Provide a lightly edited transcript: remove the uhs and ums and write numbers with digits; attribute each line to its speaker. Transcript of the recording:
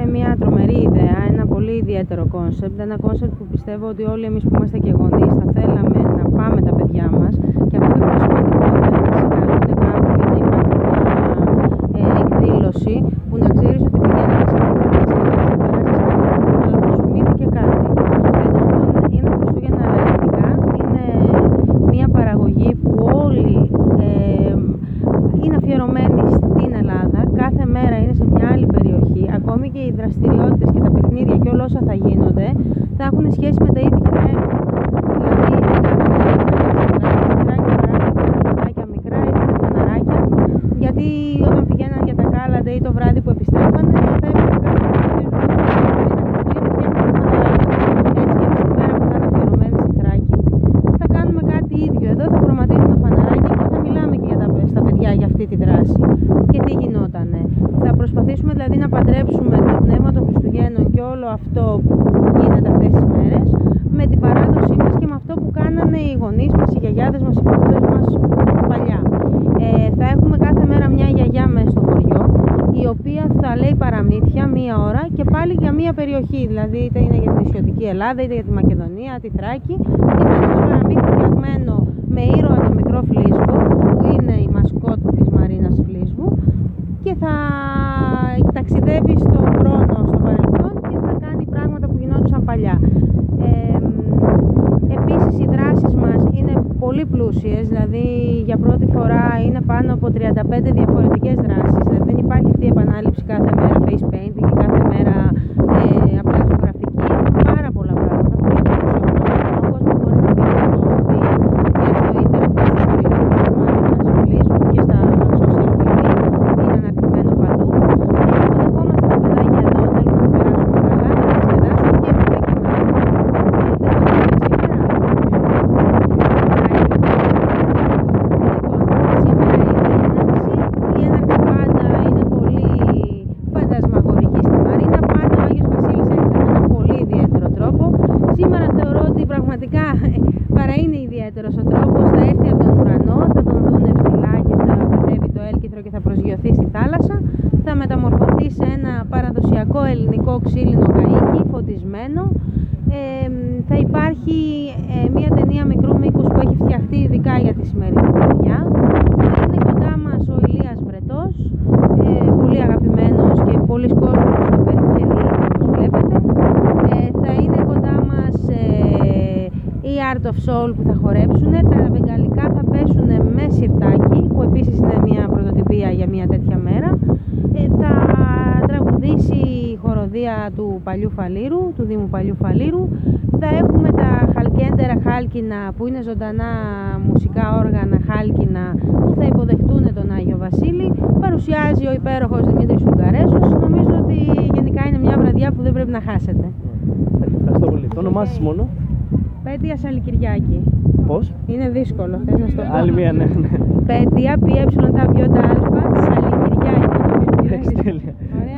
Speaker 1: μια τρομερή ιδέα, ένα πολύ ιδιαίτερο κόνσεπτ, ένα κόνσεπτ που πιστεύω ότι όλοι εμείς που είμαστε και γονείς θα θέλαμε να πάμε τα παιδιά μας, και αυτό είναι πιο σημαντικό, δηλαδή να σε καλούν κάπου ή να υπάρχει μια εκδήλωση που να ξέρεις ότι πηγαίνοντας εκεί θα διασκεδάσεις, θα περάσεις καλά, αλλά θα σου μείνει και κάτι. Φέτος λοιπόν είναι Χριστούγεννα Αλληλεγγύκα, είναι μια παραγωγή που όλοι είναι αφιερωμένοι στην Ελλάδα, κάθε μέρα είναι σε μια άλλη περιοχή, ακόμη και οι δραστηριότητες και τα παιχνίδια και όλα όσα θα γίνονται θα έχουν σχέση με τα ίδια και τα έθιμα. Δηλαδή, παιδάκια μικρά είχαν φαναράκια, γιατί όταν πηγαίναν για τα κάλαντα ή το βράδυ που επιστρέφανε, θα έπρεπε κάποιοι να χτίζουν το Έτσι και στη μέρα που θα είναι αφιερωμένη στη Θράκη, θα κάνουμε κάτι ίδιο. Εδώ θα χρωματίζουμε φαναράκια και θα μιλάμε και στα παιδιά για αυτή τη δράση και τι γινότανε. Θα προσπαθήσουμε δηλαδή να παντρέψουμε το πνεύμα των Χριστουγέννων και όλο αυτό που γίνεται αυτές τις μέρες με την παράδοσή μας και με αυτό που κάνανε οι γονείς μας, οι γιαγιάδες μας, οι παππούδες μας παλιά. Θα έχουμε κάθε μέρα μια γιαγιά μέσα στο χωριό, η οποία θα λέει παραμύθια μία ώρα και πάλι για μία περιοχή, δηλαδή είτε είναι για την νησιωτική Ελλάδα, είτε για τη Μακεδονία, τη Θράκη, και θα είναι ένα παραμύθι φτιαγμένο με ήρωα το μικρό Φλίσβο, που είναι η μασκότ της Μαρίνας Φλίσβου, και θα ταξιδεύει στον χρόνο, στο παρελθόν, και θα κάνει πράγματα που γινόντουσαν παλιά. Επίσης οι δράσεις μας είναι πολύ πλούσιες, δηλαδή για πρώτη φορά είναι πάνω από 35 διαφορετικές δράσεις, δηλαδή δεν υπάρχει αυτή η επανάληψη κάθε μέρα face painting και κάθε μέρα απλά ζωγραφική, πάρα πολλά πράγματα, πολύ πλούσιο πρόγραμμα, ο κόσμος μπορεί να πει να το δει και στο ίντερνετ και στη σελίδα της Μαρίνας Φλίσβου και στα social media, είναι αναρτημένο παντού. Δεχόμαστε τα παιδάκια εδώ, θέλουμε να περάσουμε καλά, να διασκεδάσουμε και από εκεί και μετά. Σήμερα θεωρώ ότι πραγματικά παρά είναι ιδιαίτερος ο τρόπος, θα έρθει από τον ουρανό, θα τον δούνε ψηλά και θα κατέβει το έλκυθρο και θα προσγειωθεί στη θάλασσα, θα μεταμορφωθεί σε ένα παραδοσιακό ελληνικό ξύλινο καΐκι, φωτισμένο. Θα υπάρχει μια ταινία μικρού μήκους που έχει φτιαχτεί ειδικά για τη σημερινή παιδιά. Θα είναι κοντά μας ο Ηλίας Βρετός, πολύ αγαπημένος και πολλοί κόσμος το περιμένει, όπως βλέπετε. Θα είναι κοντά μας η Art of Soul που θα χορέψουν, τα βεγγαλικά θα πέσουν με σιρτάκι, που επίσης είναι μια πρωτοτυπία για μια τέτοια μέρα. Θα τραγουδήσει η χοροδία του Παλιού Φαλήρου, του Δήμου Παλιού Φαλήρου. Θα έχουμε τα χαλκέντερα χάλκινα, που είναι ζωντανά μουσικά όργανα χάλκινα, που θα υποδεχτούν τον Άγιο Βασίλη. Παρουσιάζει ο υπέροχος Δημήτρης Ουγγαρέσος. Νομίζω ότι γενικά είναι μια βραδιά που δεν πρέπει να χάσετε.
Speaker 2: Ευχαριστώ πολύ. Το όνομά σας μόνο?
Speaker 1: Πέτεια Σαλικυριάκη.
Speaker 2: Πώς?
Speaker 1: Είναι δύσκολο, θες να στο πω?
Speaker 2: Άλλη μία, ναι.
Speaker 1: Πέτεια, πι, ε, τα, α, Σαλικυριάκη.
Speaker 2: Τέλεια.